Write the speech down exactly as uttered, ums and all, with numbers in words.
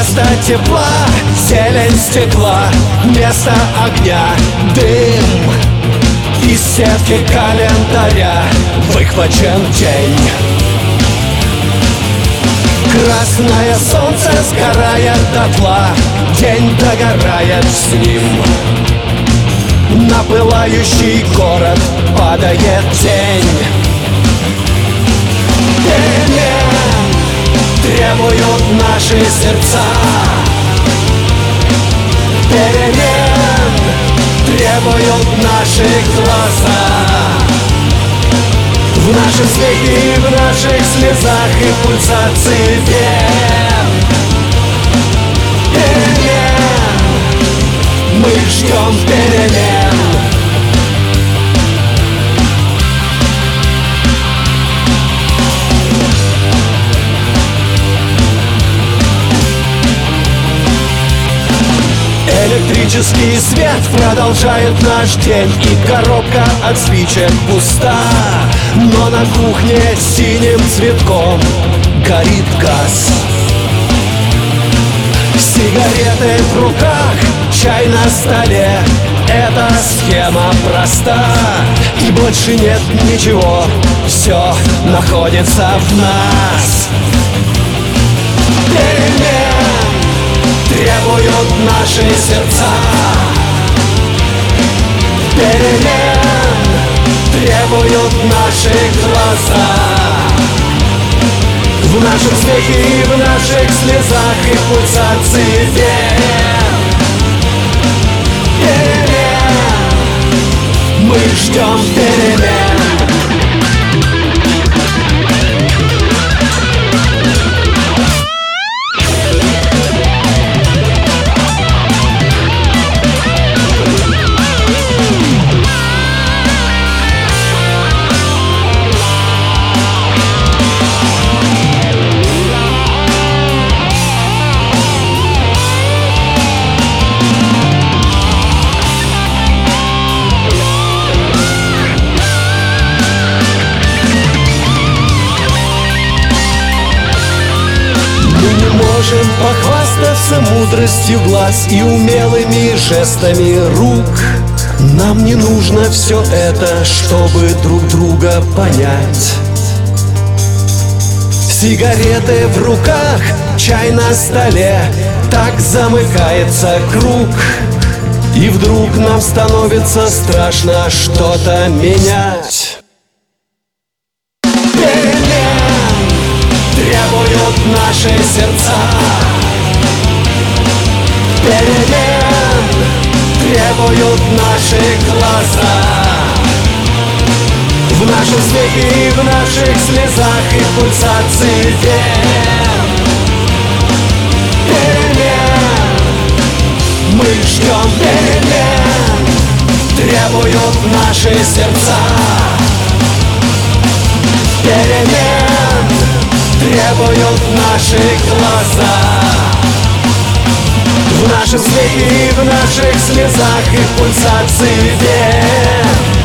Вместо тепла зелень стекла, вместо огня дым. Из сетки календаря выхвачен день. Красное солнце сгорает дотла, день догорает с ним. На пылающий город падает тень. Перемен требуют наши сердца. Перемен требуют наши глаза. В нашем смехе и в наших слезах и пульсации вен. Перемен, мы ждем перемен. Электрический свет продолжает наш день, и коробка от спичек пуста. Но на кухне синим цветком горит газ. Сигареты в руках, чай на столе. Эта схема проста, и больше нет ничего, все находится в нас. Перемен требуют наши сердца. Перемен требуют наши глаза. В нашем смехе и в наших слезах и пульсации вен. Перемен, мы ждем перемен. Можем похвастаться мудростью глаз и умелыми жестами рук. Нам не нужно все это, чтобы друг друга понять. Сигареты в руках, чай на столе, так замыкается круг. И вдруг нам становится страшно что-то менять. Требуют наши сердца. Перемен требуют наши глаза. В нашем смехе и в наших слезах и пульсации вен. Перемен, мы ждем перемен. Требуют наши сердца. Перемен требуют наши глаза. В нашем смехе и в наших слезах и пульсации вен.